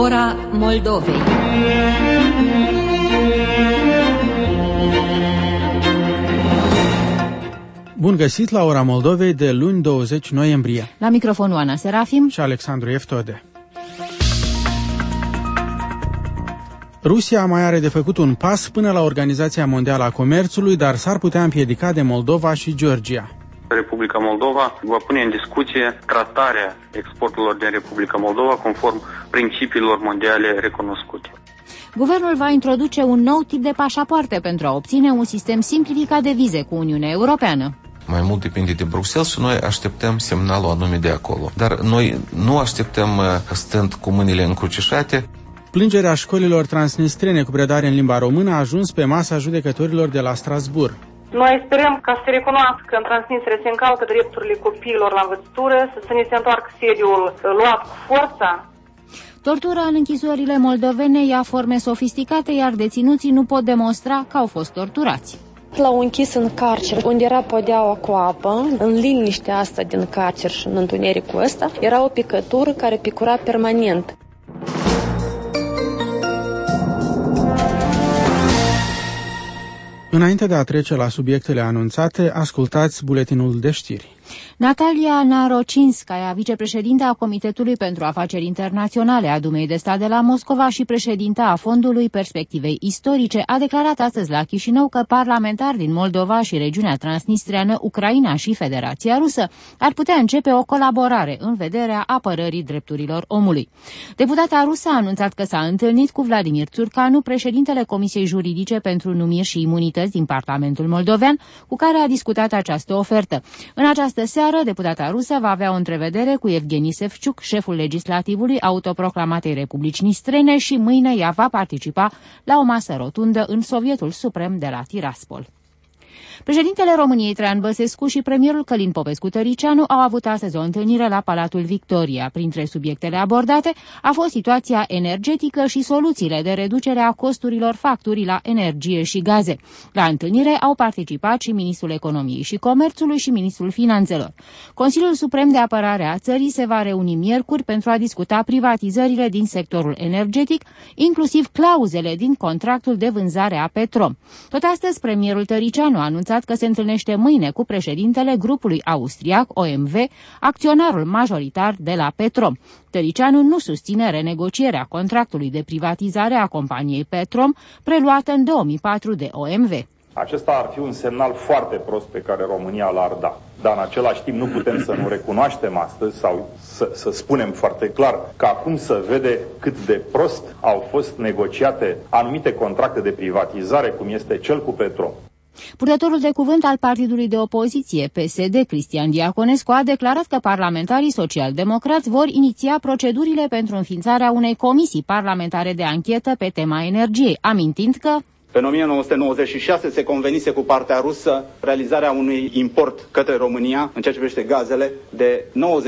Ora Moldovei. Bun găsit la Ora Moldovei de luni 20 noiembrie. La microfonul Ana Serafim și Alexandru Eftode. Rusia mai are de făcut un pas până la Organizația Mondială a Comerțului, dar s-ar putea împiedica de Moldova și Georgia. Republica Moldova va pune în discuție tratarea exporturilor din Republica Moldova conform principiilor mondiale recunoscute. Guvernul va introduce un nou tip de pașapoarte pentru a obține un sistem simplificat de vize cu Uniunea Europeană. Mai mult depinde de Bruxelles și noi așteptăm semnalul anume de acolo. Dar noi nu așteptăm stând cu mâinile încrucișate. Plângerea școlilor transnistrene cu predare în limba română a ajuns pe masa judecătorilor de la Strasbourg. Noi sperăm ca să se recunoască că în Transnistria se încalcă drepturile copiilor la învățătură, să ne se întoarcă sediul luat cu forța. Tortura în închisorile moldovene ia forme sofisticate, iar deținuții nu pot demonstra că au fost torturați. L-au închis în carcer, unde era podeaua cu apă, în liniștea asta din carcer și în întunericul ăsta, era o picătură care picura permanent. Înainte de a trece la subiectele anunțate, ascultați buletinul de știri. Natalia Narocinskaya, vicepreședinta a Comitetului pentru Afaceri Internaționale a Dumei de Stat de la Moscova și președinta a Fondului Perspectivei Istorice, a declarat astăzi la Chișinău că parlamentari din Moldova și regiunea transnistreană, Ucraina și Federația Rusă ar putea începe o colaborare în vederea apărării drepturilor omului. Deputata rusă a anunțat că s-a întâlnit cu Vladimir Țurcanu, președintele Comisiei Juridice pentru Numiri și Imunități din Parlamentul Moldovean, cu care a discutat această ofertă. În această seară, deputata rusă va avea o întrevedere cu Evgeni Sevciuc, șeful legislativului autoproclamatei Republici Nistrene, și mâine ea va participa la o masă rotundă în Sovietul Suprem de la Tiraspol. Președintele României Traian Băsescu și premierul Călin Popescu-Tăricianu au avut astăzi o întâlnire la Palatul Victoria. Printre subiectele abordate a fost situația energetică și soluțiile de reducere a costurilor facturii la energie și gaze. La întâlnire au participat și ministrul Economiei și Comerțului și ministrul Finanțelor. Consiliul Suprem de Apărare a țării se va reuni miercuri pentru a discuta privatizările din sectorul energetic, inclusiv clauzele din contractul de vânzare a Petrom. Tot astăzi, premierul Tăricianu a anunțat că se întâlnește mâine cu președintele grupului austriac OMV, acționarul majoritar de la Petrom. Tăricianu nu susține renegocierea contractului de privatizare a companiei Petrom, preluată în 2004 de OMV. Acesta ar fi un semnal foarte prost pe care România l-ar da. Dar în același timp nu putem să nu recunoaștem astăzi sau să spunem foarte clar că acum se vede cât de prost au fost negociate anumite contracte de privatizare, cum este cel cu Petrom. Purtătorul de cuvânt al partidului de opoziție, PSD, Cristian Diaconescu, a declarat că parlamentarii social-democrați vor iniția procedurile pentru înființarea unei comisii parlamentare de anchetă pe tema energiei, amintind că în 1996 se convenise cu partea rusă realizarea unui import către România, în ceea ce privește gazele, de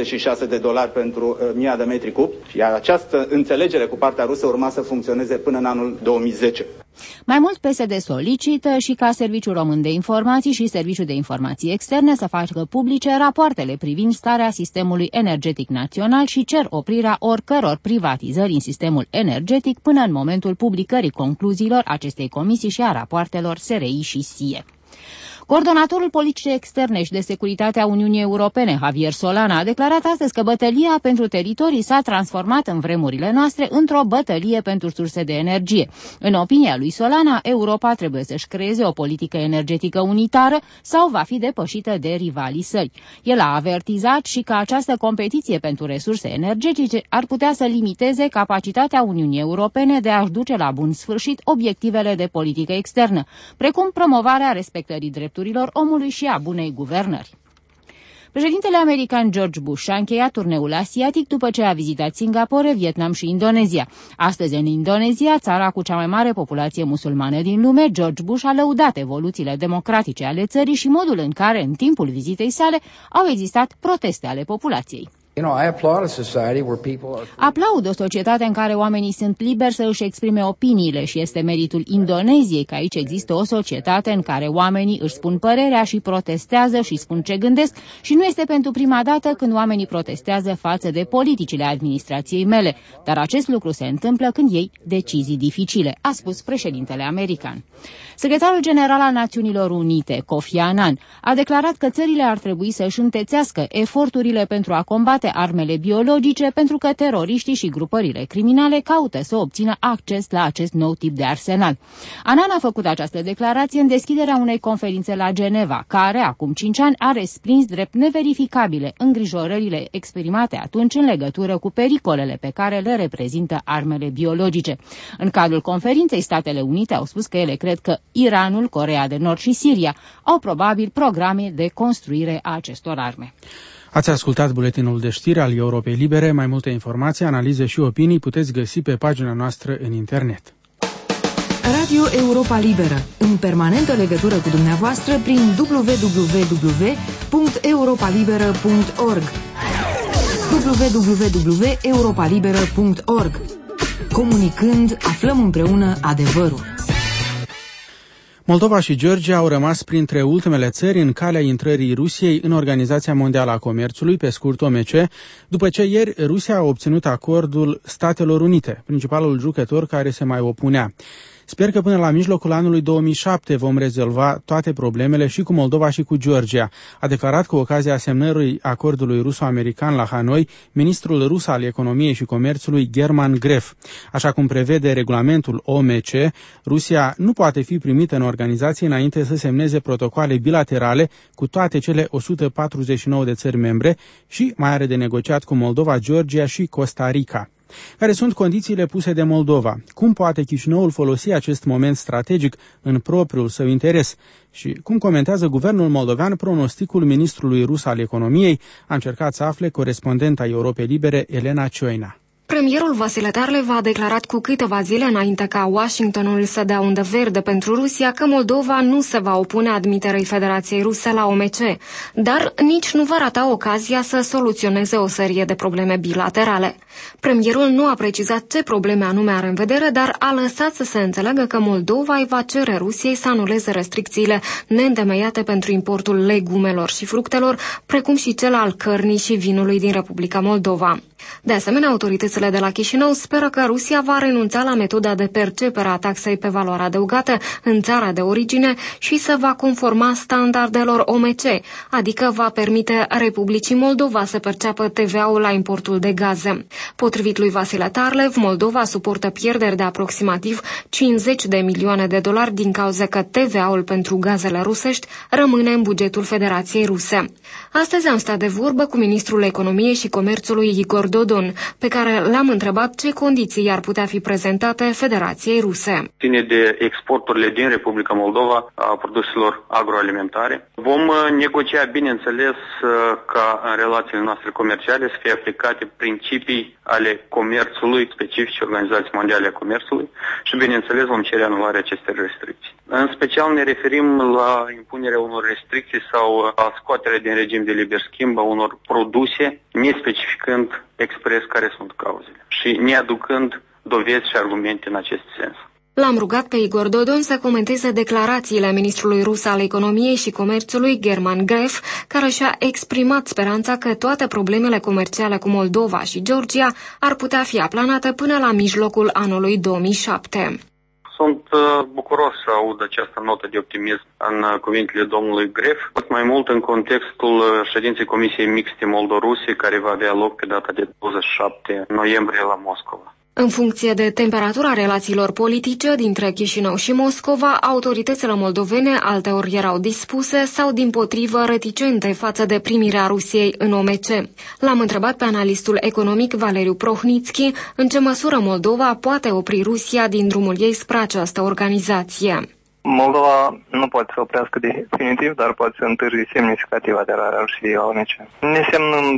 $96 pentru 1000 de metri cub, iar această înțelegere cu partea rusă urma să funcționeze până în anul 2010. Mai mult, PSD solicită și ca Serviciul Român de Informații și Serviciul de Informații Externe să facă publice rapoartele privind starea sistemului energetic național și cer oprirea oricăror privatizări în sistemul energetic până în momentul publicării concluziilor acestei comisii și a rapoartelor SRI și SIE. Coordonatorul politicii externe și de securitate a Uniunii Europene, Javier Solana, a declarat astăzi că bătălia pentru teritorii s-a transformat în vremurile noastre într-o bătălie pentru surse de energie. În opinia lui Solana, Europa trebuie să-și creeze o politică energetică unitară sau va fi depășită de rivalii săi. El a avertizat și că această competiție pentru resurse energetice ar putea să limiteze capacitatea Uniunii Europene de a-și duce la bun sfârșit obiectivele de politică externă, precum promovarea respectării drepturilor omului și a bunei guvernări. Președintele american George Bush a încheiat turneul asiatic după ce a vizitat Singapore, Vietnam și Indonezia. Astăzi, în Indonezia, țara cu cea mai mare populație musulmană din lume, George Bush a lăudat evoluțiile democratice ale țării și modul în care, în timpul vizitei sale, au existat proteste ale populației. Aplaud o societate în care oamenii sunt liberi să își exprime opiniile și este meritul Indoneziei că aici există o societate în care oamenii își spun părerea și protestează și spun ce gândesc și nu este pentru prima dată când oamenii protestează față de politicile administrației mele, dar acest lucru se întâmplă când iei decizii dificile, a spus președintele american. Secretarul general al Națiunilor Unite, Kofi Annan, a declarat că țările ar trebui să își întețească eforturile pentru a combate armele biologice, pentru că teroriștii și grupările criminale caută să obțină acces la acest nou tip de arsenal. Annan a făcut această declarație în deschiderea unei conferințe la Geneva, care, acum 5 ani, a respins drept neverificabile îngrijorările exprimate atunci în legătură cu pericolele pe care le reprezintă armele biologice. În cadrul conferinței, Statele Unite au spus că ele cred că Iranul, Coreea de Nord și Siria au probabil programe de construire a acestor arme. Ați ascultat buletinul de știri al Europei Libere. Mai multe informații, analize și opinii puteți găsi pe pagina noastră în internet. Radio Europa Liberă, în permanentă legătură cu dumneavoastră prin www.europalibera.org www.europalibera.org. Comunicând, aflăm împreună adevărul. Moldova și Georgia au rămas printre ultimele țări în calea intrării Rusiei în Organizația Mondială a Comerțului, pe scurt OMC, după ce ieri Rusia a obținut acordul Statelor Unite, principalul jucător care se mai opunea. Sper că până la mijlocul anului 2007 vom rezolva toate problemele și cu Moldova și cu Georgia, a declarat cu ocazia semnării acordului ruso-american la Hanoi ministrul rus al Economiei și Comerțului German Gref. Așa cum prevede regulamentul OMC, Rusia nu poate fi primită în organizație înainte să semneze protocoale bilaterale cu toate cele 149 de țări membre și mai are de negociat cu Moldova, Georgia și Costa Rica. Care sunt condițiile puse de Moldova? Cum poate Chișinăul folosi acest moment strategic în propriul său interes? Și cum comentează guvernul moldovean pronosticul ministrului rus al economiei? A încercat să afle corespondenta Europei Libere, Elena Cioina. Premierul Vasile Tarlev a declarat cu câteva zile înainte ca Washingtonul să dea undă verde pentru Rusia că Moldova nu se va opune admiterei Federației Ruse la OMC, dar nici nu va rata ocazia să soluționeze o serie de probleme bilaterale. Premierul nu a precizat ce probleme anume are în vedere, dar a lăsat să se înțeleagă că Moldova îi va cere Rusiei să anuleze restricțiile neîntemeiate pentru importul legumelor și fructelor, precum și cel al cărnii și vinului din Republica Moldova. De asemenea, autoritățile de la Chișinău speră că Rusia va renunța la metoda de percepere a taxei pe valoare adăugată în țara de origine și se va conforma standardelor OMC, adică va permite Republicii Moldova să perceapă TVA-ul la importul de gaze. Potrivit lui Vasile Tarlev, Moldova suportă pierderi de aproximativ 50 de milioane de dolari din cauza că TVA-ul pentru gazele rusești rămâne în bugetul Federației Ruse. Astăzi am stat de vorbă cu ministrul Economiei și Comerțului Igor Dodon, pe care l-am întrebat ce condiții ar putea fi prezentate Federației Ruse. Ține de exporturile din Republica Moldova a produselor agroalimentare. Vom negocia, bineînțeles, ca în relațiile noastre comerciale să fie aplicate principii ale comerțului specifice Organizației Mondiale a Comerțului și, bineînțeles, vom cere anularea acestei restricții. În special ne referim la impunerea unor restricții sau a scoaterea din regim de liber schimb a unor produse, nespecificând expres care sunt cauzele și neaducând dovezi și argumente în acest sens. L-am rugat pe Igor Dodon să comenteze declarațiile ministrului rus al Economiei și Comerțului German Gref, care și-a exprimat speranța că toate problemele comerciale cu Moldova și Georgia ar putea fi aplanate până la mijlocul anului 2007. Sunt bucuros să aud această notă de optimism în cuvintele domnului Gref, mai mult în contextul ședinței Comisiei Mixte Moldo-Rusie, care va avea loc pe data de 27 noiembrie la Moscova. În funcție de temperatura relațiilor politice dintre Chișinău și Moscova, autoritățile moldovene alteori erau dispuse sau dimpotrivă reticente față de primirea Rusiei în OMC. L-am întrebat pe analistul economic Valeriu Prohnitski în ce măsură Moldova poate opri Rusia din drumul ei spre această organizație. Moldova nu poate să oprească definitiv, dar poate să întârzi semnificativ aderarea Rusiei la OMC. Nesemnând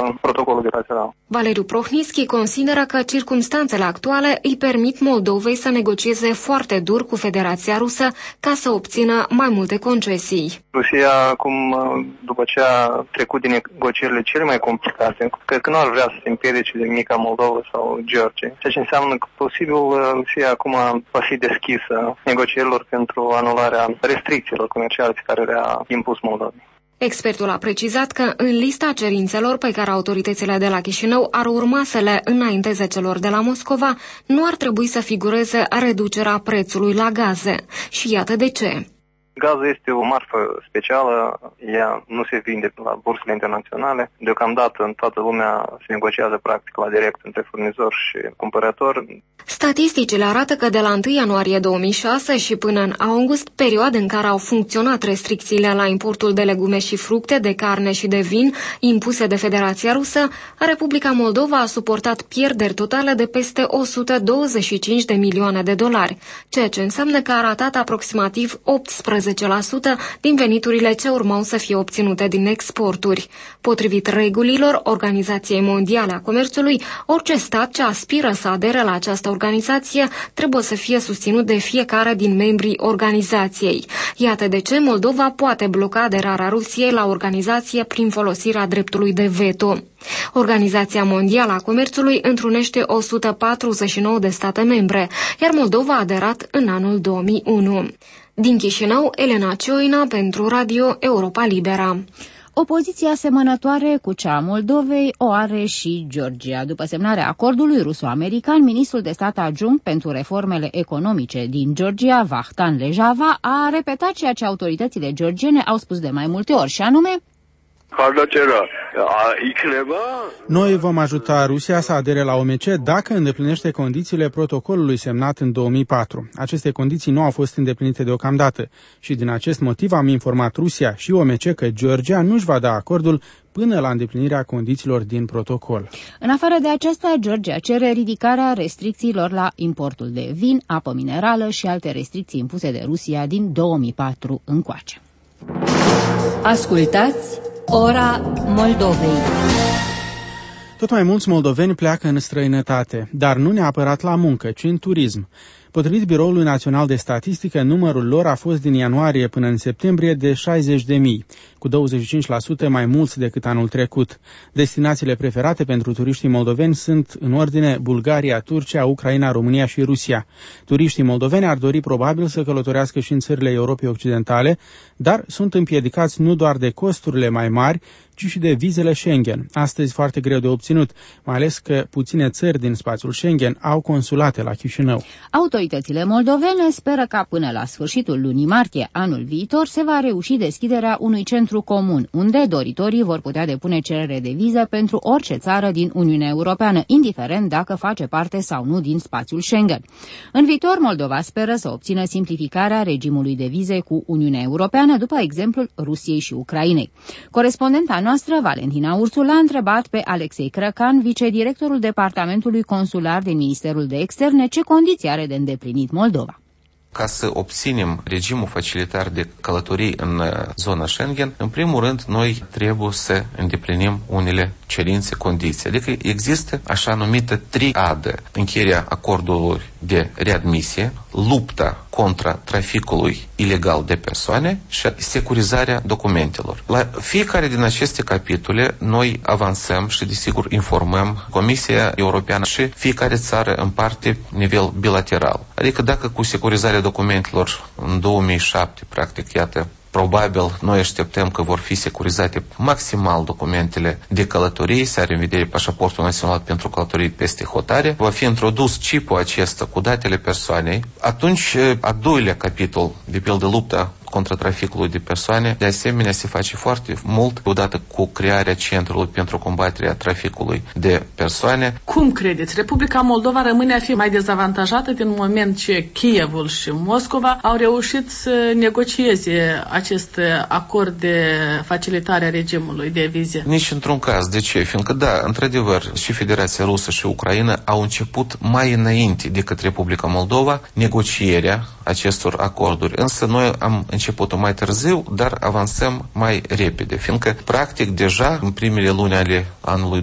protocolul bilateral. Valeriu Prohnischi consideră că circumstanțele actuale îi permit Moldovei să negocieze foarte dur cu Federația Rusă ca să obțină mai multe concesii. Rusia, acum, după ce a trecut din negocierile cele mai complicate, cred că nu ar vrea să se împiedice de mica Moldova sau Georgia, ceea ce înseamnă că posibil Rusia acum va fi deschisă negocierilor pentru anularea restricțiilor comerciale pe care le-a impus Moldovei. Expertul a precizat că în lista cerințelor pe care autoritățile de la Chișinău ar urma să le înainteze celor de la Moscova, nu ar trebui să figureze reducerea prețului la gaze. Și iată de ce. Gazul este o marfă specială, ea nu se vinde la bursele internaționale. Deocamdată în toată lumea se negociază practic la direct între furnizor și cumpărător. Statisticile arată că de la 1 ianuarie 2006 și până în august, perioade în care au funcționat restricțiile la importul de legume și fructe, de carne și de vin impuse de Federația Rusă, Republica Moldova a suportat pierderi totale de peste 125 de milioane de dolari, ceea ce înseamnă că a ratat aproximativ 18% din veniturile ce urmau să fie obținute din exporturi. Potrivit regulilor Organizației Mondiale a Comerțului, orice stat ce aspiră să adere la această organizație trebuie să fie susținut de fiecare din membrii organizației. Iată de ce Moldova poate bloca aderarea Rusiei la organizație prin folosirea dreptului de veto. Organizația Mondială a Comerțului întrunește 149 de state membre, iar Moldova a aderat în anul 2001. Din Chișinău, Elena Cioina pentru Radio Europa Libera. O poziție asemănătoare cu cea a Moldovei o are și Georgia. După semnarea acordului ruso-american, ministrul de stat adjunct pentru reformele economice din Georgia, Vahtan Lejava, a repetat ceea ce autoritățile georgiene au spus de mai multe ori, și anume: noi vom ajuta Rusia să adere la OMC dacă îndeplinește condițiile protocolului semnat în 2004. Aceste condiții nu au fost îndeplinite deocamdată și din acest motiv am informat Rusia și OMC că Georgia nu își va da acordul până la îndeplinirea condițiilor din protocol. În afară de aceasta, Georgia cere ridicarea restricțiilor la importul de vin, apă minerală și alte restricții impuse de Rusia din 2004 încoace. Ascultați Ora Moldovei. Tot mai mulți moldoveni pleacă în străinătate, dar nu neapărat la muncă, ci în turism. Potrivit Biroului Național de Statistică, numărul lor a fost din ianuarie până în septembrie de 60.000, cu 25% mai mulți decât anul trecut. Destinațiile preferate pentru turiștii moldoveni sunt în ordine Bulgaria, Turcia, Ucraina, România și Rusia. Turiștii moldoveni ar dori probabil să călătorească și în țările Europei Occidentale, dar sunt împiedicați nu doar de costurile mai mari, ci și de vizele Schengen, astăzi foarte greu de obținut, mai ales că puține țări din spațiul Schengen au consulate la Chișinău. Autoritățile moldovene speră ca până la sfârșitul lunii martie anul viitor se va reuși deschiderea unui centru comun, unde doritorii vor putea depune cerere de viză pentru orice țară din Uniunea Europeană, indiferent dacă face parte sau nu din spațiul Schengen. În viitor, Moldova speră să obțină simplificarea regimului de vize cu Uniunea Europeană, după exemplul Rusiei și Ucrainei. Corespondenta noastră, Valentina Ursula, a întrebat pe Alexei Crăcan, vicedirectorul Departamentului Consular din Ministerul de Externe, ce condiții are de îndeplinit Moldova. Ca să obținem regimul facilitar de călătorii în zona Schengen, în primul rând, noi trebuie să îndeplinim unele cerințe, condiții. Adică există așa numită triadă: încheierea acordului de readmisie, lupta contra traficului ilegal de persoane și securizarea documentelor. La fiecare din aceste capitole noi avansăm și, desigur, informăm Comisia Europeană și fiecare țară în parte nivel bilateral. Adică dacă cu securizarea documentelor în 2007, practic, iată, probabil noi așteptăm că vor fi securizate maximal documentele de călătorie, să are în vedere pașaportul național pentru călătorii peste hotare, va fi introdus chipul acesta cu datele persoanei. Atunci, a doilea capitol, de pildă lupta contra traficului de persoane, de asemenea se face foarte mult odată cu crearea Centrului pentru combaterea traficului de persoane. Cum credeți? Republica Moldova rămâne a fi mai dezavantajată din moment ce Kievul și Moscova au reușit să negocieze acest acord de facilitare a regimului de vize? Nici într-un caz. De ce? Fiindcă, da, într-adevăr, și Federația Rusă și Ucraina au început mai înainte decât Republica Moldova negocierea acestor acorduri. Însă noi am început începutul mai târziu, dar avansăm mai repede, fiindcă, practic, deja în primele luni ale anului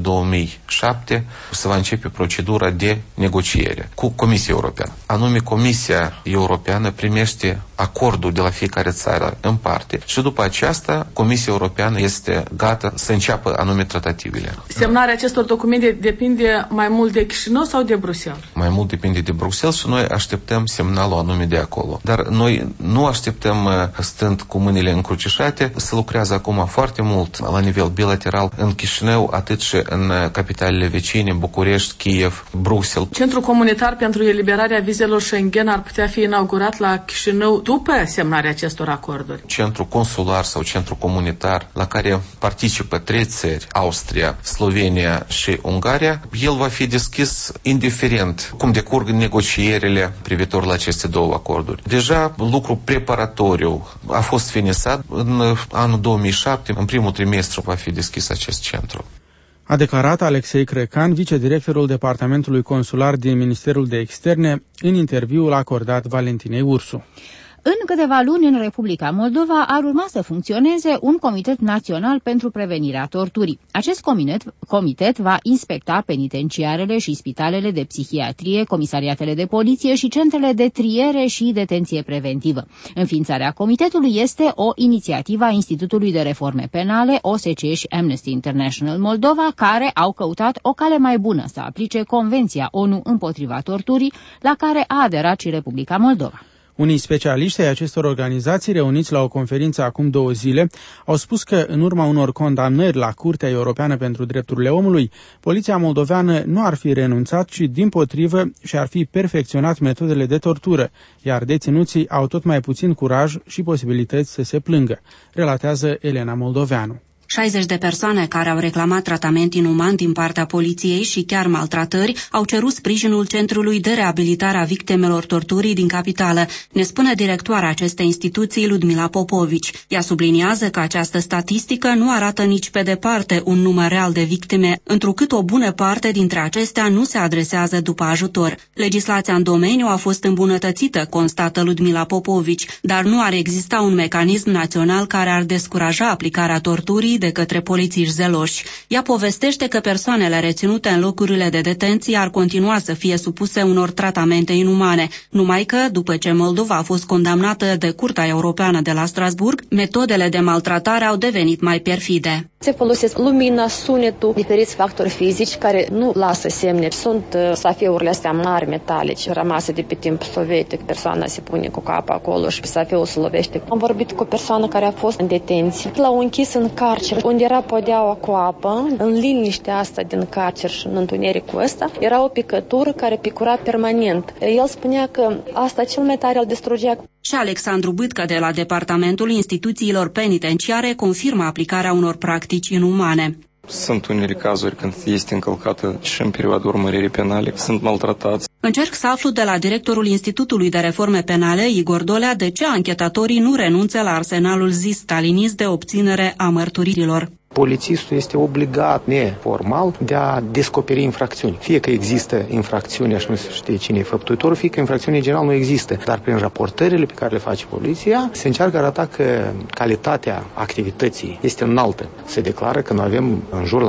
2007 se va începe procedura de negociere cu Comisia Europeană. Anume, Comisia Europeană primește acordul de la fiecare țară în parte și după aceasta Comisia Europeană este gata să înceapă anume tratativele. Semnarea acestor documente depinde mai mult de Chișinău sau de Bruxelles? Mai mult depinde de Bruxelles și noi așteptăm semnalul anume de acolo. Dar noi nu așteptăm stând cu mâinile încrucișate. Se lucrează acum foarte mult la nivel bilateral în Chișinău, atât și în capitalele vecine, București, Kiev, Bruxelles. Centrul comunitar pentru eliberarea vizelor Schengen ar putea fi inaugurat la Chișinău după semnarea acestor acorduri. Centrul consular sau centrul comunitar la care participă 3 țări, Austria, Slovenia și Ungaria, el va fi deschis indiferent cum decurg negocierile privitor la aceste două acorduri. Deja lucru preparatoriu a fost finisat. În anul 2007, în primul trimestru, va fi deschis acest centru. A declarat Alexei Crecan, vicedirectorul Departamentului Consular din Ministerul de Externe, în interviul acordat Valentinei Ursu. În câteva luni, în Republica Moldova, ar urma să funcționeze un Comitet Național pentru Prevenirea Torturii. Acest comitet va inspecta penitenciarele și spitalele de psihiatrie, comisariatele de poliție și centrele de triere și detenție preventivă. Înființarea comitetului este o inițiativă a Institutului de Reforme Penale, OSCE și Amnesty International Moldova, care au căutat o cale mai bună să aplice Convenția ONU împotriva torturii, la care a aderat și Republica Moldova. Unii specialiști ai acestor organizații, reuniți la o conferință acum 2 zile, au spus că, în urma unor condamnări la Curtea Europeană pentru Drepturile Omului, poliția moldoveană nu ar fi renunțat, ci, dimpotrivă, și-ar fi perfecționat metodele de tortură, iar deținuții au tot mai puțin curaj și posibilități să se plângă, relatează Elena Moldoveanu. 60 de persoane care au reclamat tratament inuman din partea poliției și chiar maltratări au cerut sprijinul Centrului de Reabilitare a Victimelor Torturii din capitală, ne spune directoarea acestei instituții, Ludmila Popovici. Ea subliniază că această statistică nu arată nici pe departe un număr real de victime, întrucât o bună parte dintre acestea nu se adresează după ajutor. Legislația în domeniu a fost îmbunătățită, constată Ludmila Popovici, dar nu ar exista un mecanism național care ar descuraja aplicarea torturii de către polițiști zeloși. Ea povestește că persoanele reținute în locurile de detenție ar continua să fie supuse unor tratamente inumane, numai că, după ce Moldova a fost condamnată de Curtea Europeană de la Strasburg, metodele de maltratare au devenit mai perfide. Se folosesc lumina, sunetul, diferiți factori fizici care nu lasă semne. Sunt safeurile astea mari metalice, rămase de pe timp sovietic. Persoana se pune cu capul acolo și safeul se lovește. Am vorbit cu o persoană care a fost în detenție. L-au închis în carcer, unde era podeaua cu apă. În liniștea asta din carcer și în întunericul ăsta era o picătură care picura permanent. El spunea că asta cel mai tare îl distrugea. Și Alexandru Bâtcă de la Departamentul Instituțiilor Penitenciare confirmă aplicarea unor practici inumane. Sunt unele cazuri când este încălcată și în perioada urmăririi penale, sunt maltratați. Încerc să aflu de la directorul Institutului de Reforme Penale, Igor Dolea, de ce anchetatorii nu renunță la arsenalul zis stalinist de obținere a mărturirilor. Polițistul este obligat, neformal, de a descoperi infracțiuni. Fie că există infracțiuni și nu se știe cine e făptuitorul, fie că infracțiunii în general nu există. Dar prin raportările pe care le face poliția, se încearcă arăta că calitatea activității este înaltă. Se declară că noi avem în jur la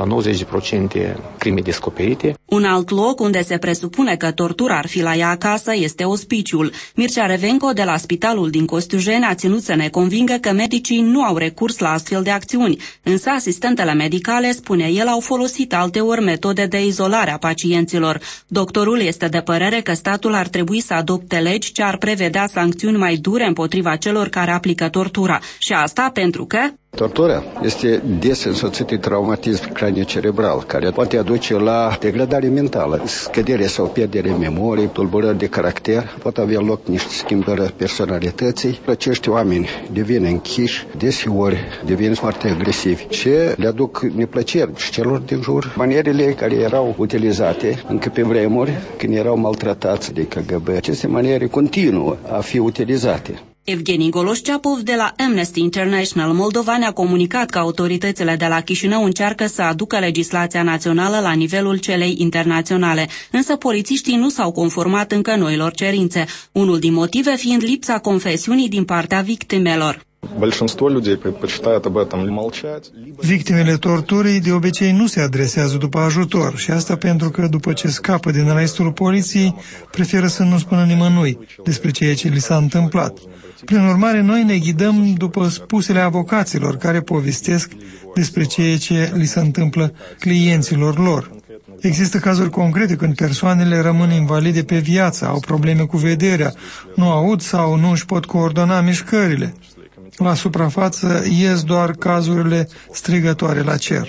90% crime descoperite. Un alt loc unde se presupune că tortura ar fi la ea acasă este ospiciul. Mircea Revenco de la spitalul din Costiujeni a ținut să ne convingă că medicii nu au recurs la astfel de acțiuni, însă asistentele medicale, spune el, au folosit alteori metode de izolare a pacienților. Doctorul este de părere că statul ar trebui să adopte legi ce ar prevedea sancțiuni mai dure împotriva celor care aplică tortura. Și asta pentru că tortura este des însoțită de traumatism craniocerebral, care poate aduce la degradare mentală, scădere sau pierdere memoriei, tulburări de caracter, pot avea loc niște schimbări a personalității. Acești oameni devin închiși, deseori devin foarte agresivi și le aduc neplăceri și celor din jur. Manierele care erau utilizate încă pe vremuri, când erau maltratați de KGB, aceste maniere continuă a fi utilizate. Evgeni Goloșceapov de la Amnesty International Moldova ne-a comunicat că autoritățile de la Chișinău încearcă să aducă legislația națională la nivelul celei internaționale, însă polițiștii nu s-au conformat încă noilor cerințe, unul din motive fiind lipsa confesiunii din partea victimelor. Victimele torturii de obicei nu se adresează după ajutor și asta pentru că după ce scapă din arrestul poliției preferă să nu spună nimănui despre ceea ce li s-a întâmplat. Prin urmare, noi ne ghidăm după spusele avocaților care povestesc despre ceea ce li se întâmplă clienților lor. Există cazuri concrete când persoanele rămân invalide pe viață, au probleme cu vederea, nu aud sau nu își pot coordona mișcările. La suprafață ies doar cazurile strigătoare la cer.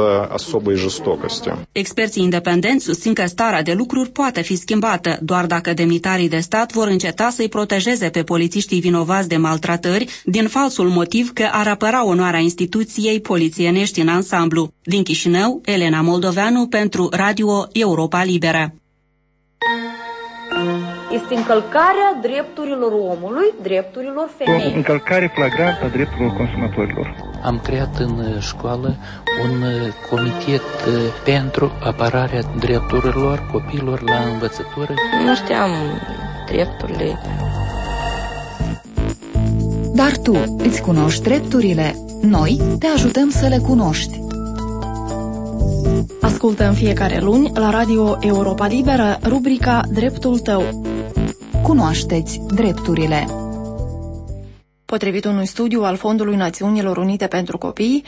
Experții independenți susțin că starea de lucruri poate fi schimbată doar dacă demnitarii de stat vor înceta să-i protejeze pe polițiștii vinovați de maltratări din falsul motiv că ar apăra onoarea instituției polițienești în ansamblu. Din Chișinău, Elena Moldoveanu pentru Radio Europa Liberă. Este încălcarea drepturilor omului, drepturilor femeii. O încălcare flagrantă a drepturilor consumatorilor. Am creat în școală un comitet pentru apărarea drepturilor copiilor la învățătură. Nu știam drepturile. Dar tu îți cunoști drepturile. Noi te ajutăm să le cunoști. Ascultă în fiecare luni la Radio Europa Liberă rubrica Dreptul tău. Cunoașteți drepturile. Potrivit unui studiu al Fondului Națiunilor Unite pentru Copii,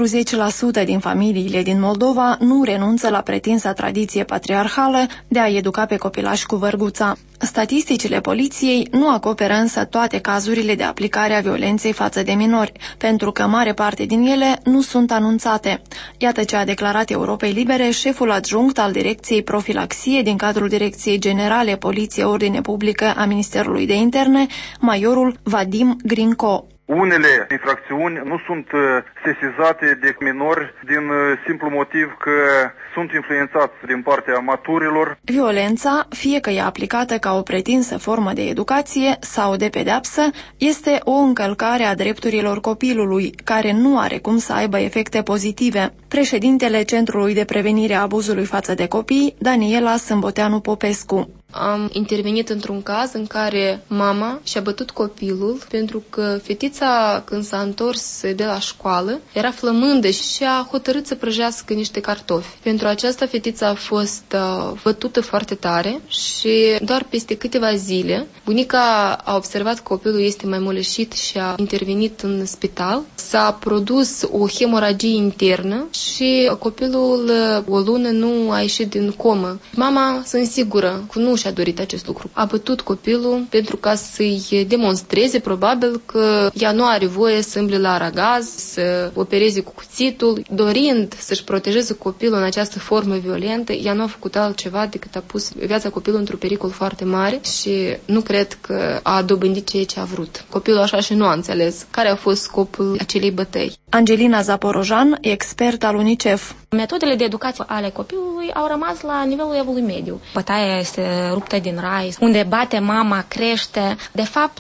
40% din familiile din Moldova nu renunță la pretinsa tradiție patriarhală de a educa pe copilași cu vârguța. Statisticile poliției nu acoperă însă toate cazurile de aplicare a violenței față de minori, pentru că mare parte din ele nu sunt anunțate. Iată ce a declarat Europei Libere șeful adjunct al Direcției Profilaxie din cadrul Direcției Generale Poliție Ordine Publică a Ministerului de Interne, majorul Vadim Grinco. Unele infracțiuni nu sunt sesizate de minori din simplu motiv că sunt influențați din partea maturilor. Violența, fie că e aplicată ca o pretinsă formă de educație sau de pedeapsă, este o încălcare a drepturilor copilului, care nu are cum să aibă efecte pozitive. Președintele Centrului de Prevenire a Abuzului față de Copii, Daniela Sâmboteanu Popescu. Am intervenit într-un caz în care mama și-a bătut copilul pentru că fetița, când s-a întors de la școală, era flămândă și a hotărât să prăjească niște cartofi. Pentru aceasta fetița a fost bătută foarte tare și doar peste câteva zile bunica a observat că copilul este mai moleșit și a intervenit în spital. S-a produs o hemoragie internă și copilul o lună nu a ieșit din comă. Mama, sunt sigură că nu și-a dorit acest lucru. A bătut copilul pentru ca să-i demonstreze probabil că ea nu are voie să îmble la aragaz, să opereze cu cuțitul. Dorind să-și protejeze copilul în această formă violentă, ea nu a făcut altceva decât a pus viața copilului într-un pericol foarte mare și nu cred că a dobândit ceea ce a vrut. Copilul așa și nu a înțeles care a fost scopul acelei bătăi. Angelina Zaporojan, expert al UNICEF. Metodele de educație ale copilului au rămas la nivelul evului mediu. Bătaia este ruptă din rai, unde bate mama, crește. De fapt,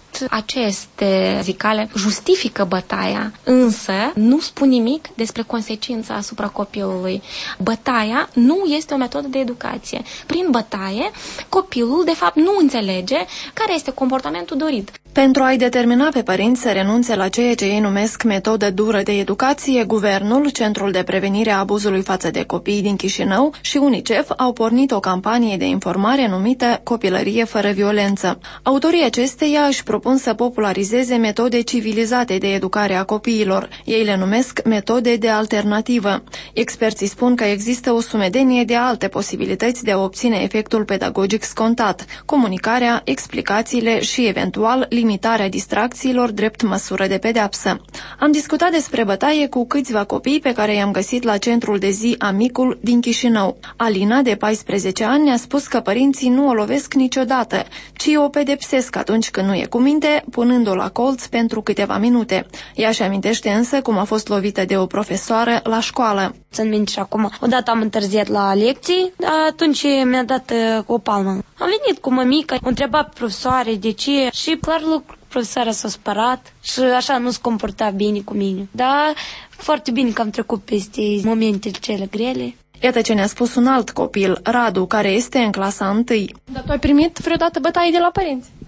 aceste zicale justifică bătaia, însă nu spun nimic despre consecința asupra copilului. Bătaia nu este o metodă de educație. Prin bătaie, copilul, de fapt, nu înțelege care este comportamentul dorit. Pentru a-i determina pe părinți să renunțe la ceea ce ei numesc metodă dură de educație, Guvernul, Centrul de Prevenire a Abuzului față de Copii din Chișinău și UNICEF au pornit o campanie de informare numită Copilărie fără violență. Autorii acesteia își propun să popularizeze metode civilizate de educare a copiilor. Ei le numesc metode de alternativă. Experții spun că există o sumedenie de alte posibilități de a obține efectul pedagogic scontat, comunicarea, explicațiile și, eventual, limitarea distracțiilor drept măsură de pedeapsă. Am discutat despre bătaie cu câțiva copii pe care i-am găsit la centrul de zi Amicul din Chișinău. Alina, de 14 ani, ne-a spus că părinții nu o lovesc niciodată, ci o pedepsesc atunci când nu e cu minte, punând-o la colț pentru câteva minute. Ea își amintește însă cum a fost lovită de o profesoară la școală. Țin minte și acum, odată am întârziat la lecții, atunci mi-a dat o palmă. Am venit cu mămica, o întreba pe profesoare de ce și clar lucru. Profesoara s-a spărat și așa nu se comporta bine cu mine. Dar foarte bine că am trecut peste momentele cele grele. Iată ce ne-a spus un alt copil, Radu, care este în clasa 1. Dar tu ai primit vreodată bătaie de la părinți?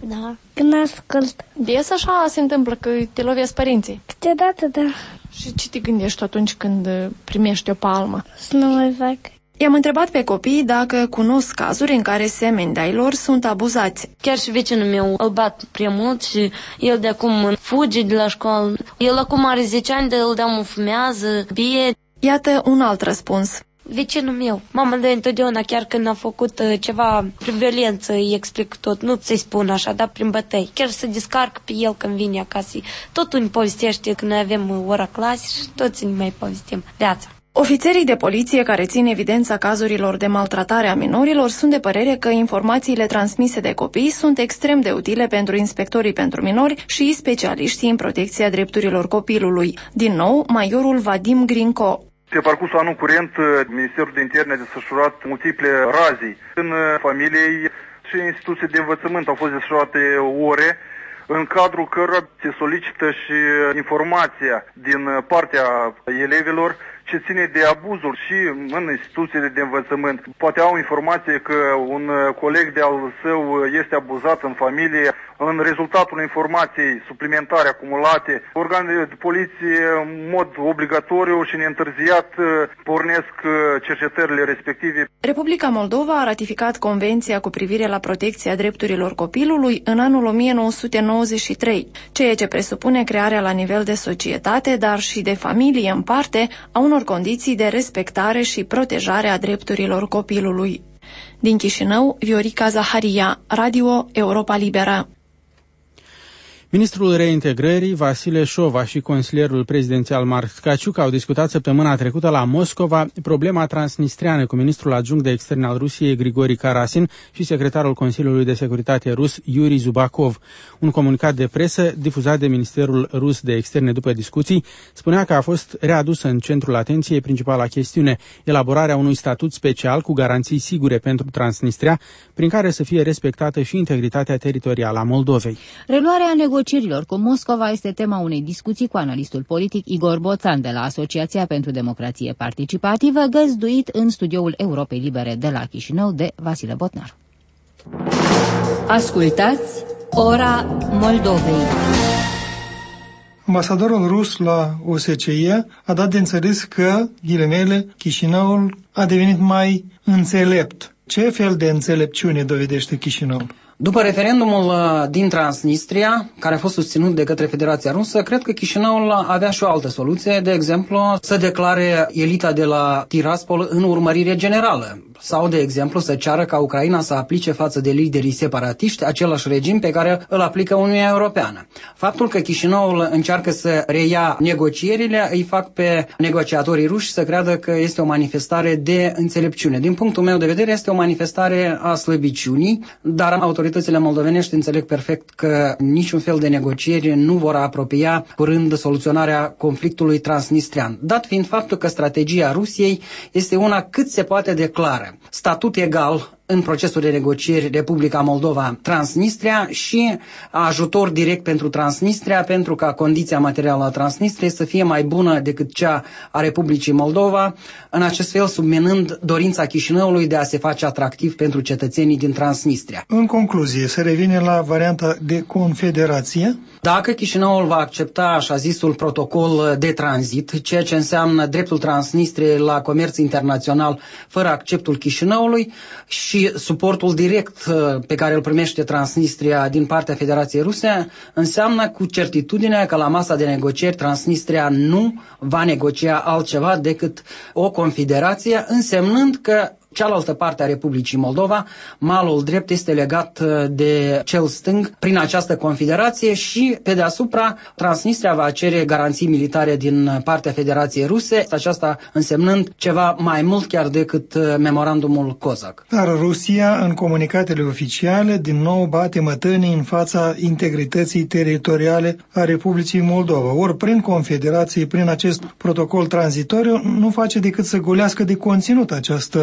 Da, când ascult. Des așa se întâmplă că te lovesc părinții? Câteodată, da. Și ce te gândești atunci când primești o palmă? Să nu mai fac. I-am întrebat pe copii dacă cunosc cazuri în care semeni de-ai lor sunt abuzați. Chiar și vecinul meu îl bat prea mult și el de acum fuge de la școală. El acum are 10 ani, de el de-am fumează, bie. Iată un alt răspuns. Vecinul meu, mama de întotdeauna, chiar când a făcut ceva prin violență, îi explic tot, nu ți-i spun așa, dar prin bătăi. Chiar să descarc pe el când vine acasă. Tot îmi povestește când noi avem ora clasă și toți îmi mai povestim viața. Ofițerii de poliție care țin evidența cazurilor de maltratare a minorilor sunt de părere că informațiile transmise de copii sunt extrem de utile pentru inspectorii pentru minori și specialiștii în protecția drepturilor copilului. Din nou, majorul Vadim Grinco. Pe parcursul anul curent, Ministerul de Interne a desfășurat multiple razii în familiei și instituții de învățământ. Au fost desfășurate ore în cadrul cărora se solicită și informația din partea elevilor ce ține de abuzul și în instituțiile de învățământ. Poate au informație că un coleg de-al său este abuzat în familie. În rezultatul informației suplimentare acumulate, organele de poliție în mod obligatoriu și neîntârziat pornesc cercetările respective. Republica Moldova a ratificat Convenția cu privire la protecția drepturilor copilului în anul 1993, ceea ce presupune crearea la nivel de societate, dar și de familie în parte, a unor condiții de respectare și protejare a drepturilor copilului. Din Chișinău, Viorica Zaharia, Radio Europa Liberă. Ministrul Reintegrării, Vasile Șova, și consilierul prezidențial Marc Caciuc au discutat săptămâna trecută la Moscova problema transnistreană cu ministrul adjunct de externe al Rusiei, Grigori Karasin, și secretarul Consiliului de Securitate rus, Yuri Zubakov. Un comunicat de presă difuzat de Ministerul Rus de Externe după discuții spunea că a fost readusă în centrul atenției principala chestiune, elaborarea unui statut special cu garanții sigure pentru Transnistria, prin care să fie respectată și integritatea teritorială a Moldovei. Reluarea negocierilor cu Moscova este tema unei discuții cu analistul politic Igor Boțan de la Asociația pentru Democrație Participativă, găzduit în studioul Europei Libere de la Chișinău de Vasile Botnar. Ascultați Ora Moldovei. Ambasadorul rus la OSCE a dat de înțeles că, ghilimele, Chișinăul a devenit mai înțelept. Ce fel de înțelepciune dovedește Chișinăul? După referendumul din Transnistria, care a fost susținut de către Federația Rusă, cred că Chișinăul avea și o altă soluție, de exemplu, să declare elita de la Tiraspol în urmărire generală, sau, de exemplu, să ceară ca Ucraina să aplice față de liderii separatiști același regim pe care îl aplică Uniunea Europeană. Faptul că Chișinăul încearcă să reia negocierile îi fac pe negociatorii ruși să creadă că este o manifestare de înțelepciune. Din punctul meu de vedere, este o manifestare a slăbiciunii, dar autoritățile moldovenești înțeleg perfect că niciun fel de negocieri nu vor apropia curând soluționarea conflictului transnistrian, dat fiind faptul că strategia Rusiei este una cât se poate de clară. Statut egal în procesul de negocieri Republica Moldova-Transnistria și ajutor direct pentru Transnistria, pentru ca condiția materială a Transnistriei să fie mai bună decât cea a Republicii Moldova, în acest fel subminând dorința Chișinăului de a se face atractiv pentru cetățenii din Transnistria. În concluzie, se revine la varianta de confederație? Dacă Chișinăul va accepta așa zisul protocol de tranzit, ceea ce înseamnă dreptul Transnistriei la comerț internațional fără acceptul Chișinăului și suportul direct pe care îl primește Transnistria din partea Federației Ruse, înseamnă cu certitudine că la masa de negocieri Transnistria nu va negocia altceva decât o confederație, însemnând că cealaltă parte a Republicii Moldova, malul drept, este legat de cel stâng prin această confederație și, pe deasupra, Transnistria va cere garanții militare din partea Federației Ruse, aceasta însemnând ceva mai mult chiar decât memorandumul Cozac. Dar Rusia, în comunicatele oficiale, din nou bate mătănii în fața integrității teritoriale a Republicii Moldova. Ori prin confederație, prin acest protocol tranzitoriu, nu face decât să golească de conținut această integritate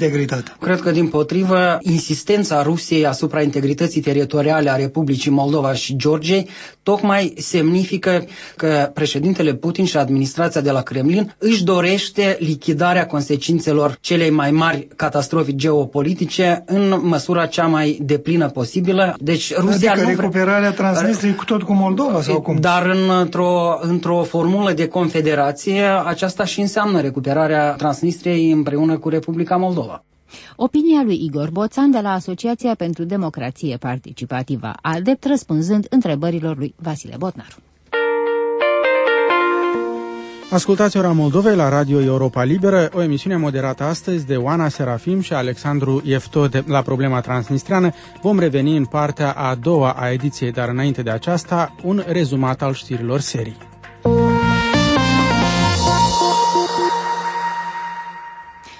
integritate. Cred că, dimpotrivă, insistența Rusiei asupra integrității teritoriale a Republicii Moldova și Georgiei tocmai semnifică că președintele Putin și administrația de la Kremlin își dorește lichidarea consecințelor celei mai mari catastrofe geopolitice în măsura cea mai deplină posibilă. Deci Rusia adică recuperarea Transnistriei tot cu Moldova sau cum? Dar într-o formulă de confederație, aceasta și înseamnă recuperarea Transnistriei împreună cu Republica Moldova. Opinia lui Igor Boțan de la Asociația pentru Democrație Participativă ADEPT, răspunzând întrebărilor lui Vasile Botnar. Ascultați Ora Moldovei la Radio Europa Liberă, o emisiune moderată astăzi de Oana Serafim și Alexandru Iefto la problema transnistriană. Vom reveni în partea a doua a ediției, dar înainte de aceasta, un rezumat al știrilor serii.